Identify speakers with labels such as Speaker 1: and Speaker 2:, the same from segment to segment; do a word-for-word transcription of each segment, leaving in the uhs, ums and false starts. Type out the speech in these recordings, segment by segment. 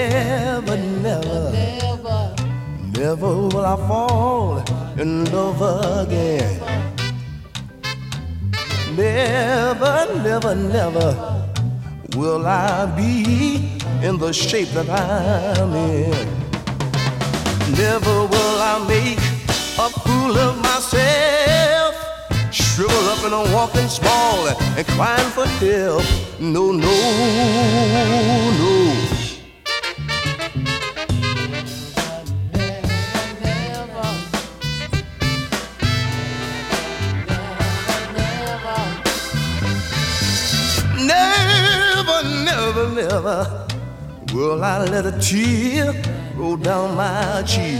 Speaker 1: Never, never, never will I fall in love again. Never, never, never will I be in the shape that I'm in. Never will I make a fool of myself, shrivel up and I'm walking small and crying for help. No, no, no. Never, never, never will I let a tear roll down my cheek.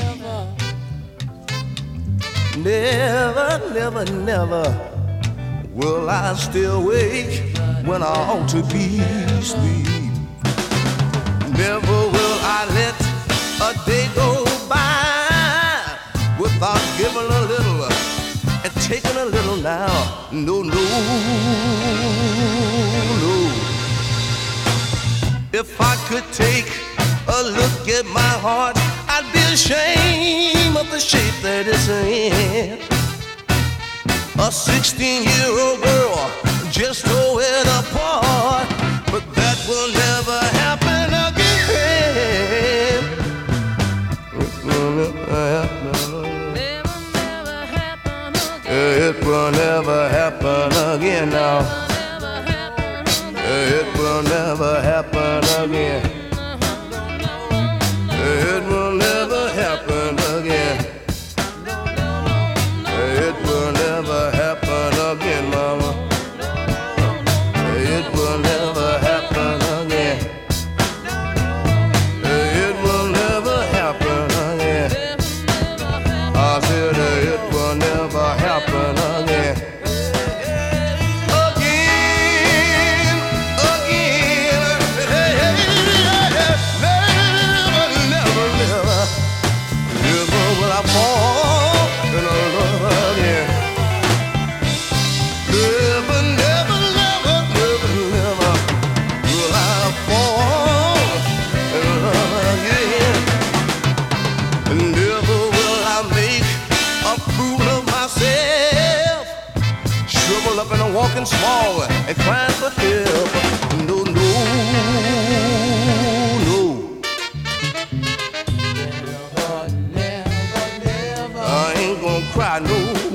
Speaker 1: Never, never, never will I stay awake when I ought to be asleep. Never will I let a day go by without giving a little and taking a little now. No, no, no. If I could take a look at my heart, I'd be ashamed of the shape that it's in. A sixteen-year-old girl just throw it apart, but that will never happen again. It will never happen. Never, never happen again. It will never happen again now. It will never happen again. It will never happen again. It will never happen again, mama. It will never happen again. It will never happen again. I said it will never happen again. Up and I'm walking small and crying for help. No, no, no. Never, never, never. I ain't gonna cry no